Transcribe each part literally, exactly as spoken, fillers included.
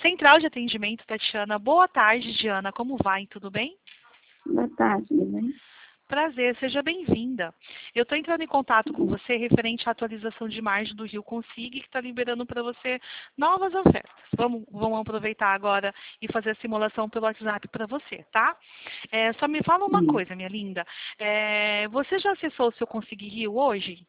Central de Atendimento, Tatiana. Boa tarde, Diana. Como vai? Tudo bem? Boa tarde, tudo bem? Prazer, seja bem-vinda. Eu estou entrando em contato com você referente à atualização de margem do Rio Consig, que está liberando para você novas ofertas. Vamos, vamos aproveitar agora e fazer a simulação pelo WhatsApp para você, tá? É, só me fala uma Sim. coisa, minha linda. É, você já acessou o seu Consig Rio hoje?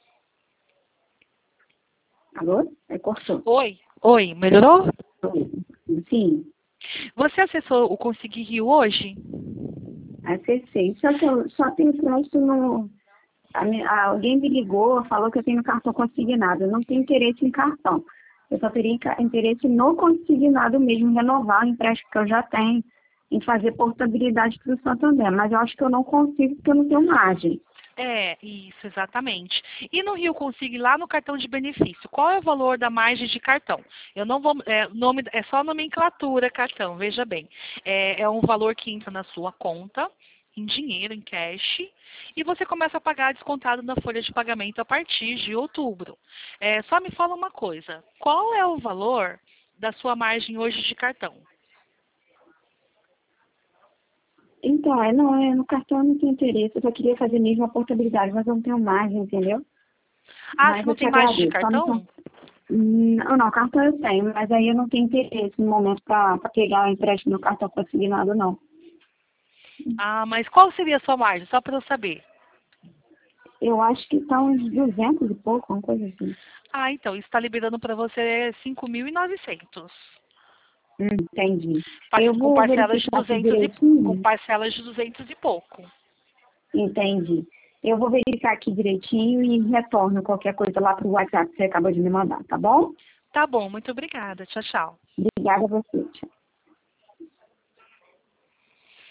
Alô? É, cortou. Oi? Oi, melhorou? Sim, Você acessou o Consig Rio hoje? acessei. Só que eu só tenho crédito no... a minha- a- alguém me ligou, falou que eu tenho cartão consignado. Eu não tenho interesse em cartão. Eu só teria ca- interesse no consignado mesmo, renovar o empréstimo que eu já tenho, em fazer portabilidade para o Santander. Mas eu acho que eu não consigo porque eu não tenho margem. É, isso, exatamente. E no Rio Consig, lá no cartão de benefício, qual é o valor da margem de cartão? Eu não vou, é, nome, é só nomenclatura cartão, veja bem. É, é um valor que entra na sua conta, em dinheiro, em cash, e você começa a pagar descontado na folha de pagamento a partir de outubro. É, só me fala uma coisa, qual é o valor da sua margem hoje de cartão? Então, é, não, é, no cartão eu não tenho interesse. Eu só queria fazer mesmo a portabilidade, mas eu não tenho margem, entendeu? Ah, você Mas não eu te tem margem de agradeço. Só não, cartão? não, não, cartão eu tenho, mas aí eu não tenho interesse no momento para pegar o empréstimo no cartão consignado, não. Ah, mas qual seria a sua margem? Só para eu saber. Eu acho que tá uns duzentos e pouco, uma coisa assim. Ah, então, isso está liberando para você cinco mil e novecentos. Hum, entendi. Par- Eu Com vou parcelas de verificar aqui duzentos e com direitinho. parcelas de duzentos e pouco. Entendi. Eu vou verificar aqui direitinho e retorno qualquer coisa lá pro WhatsApp que você acabou de me mandar, tá bom? Tá bom, muito obrigada. Tchau, tchau. Obrigada a você. Tchau.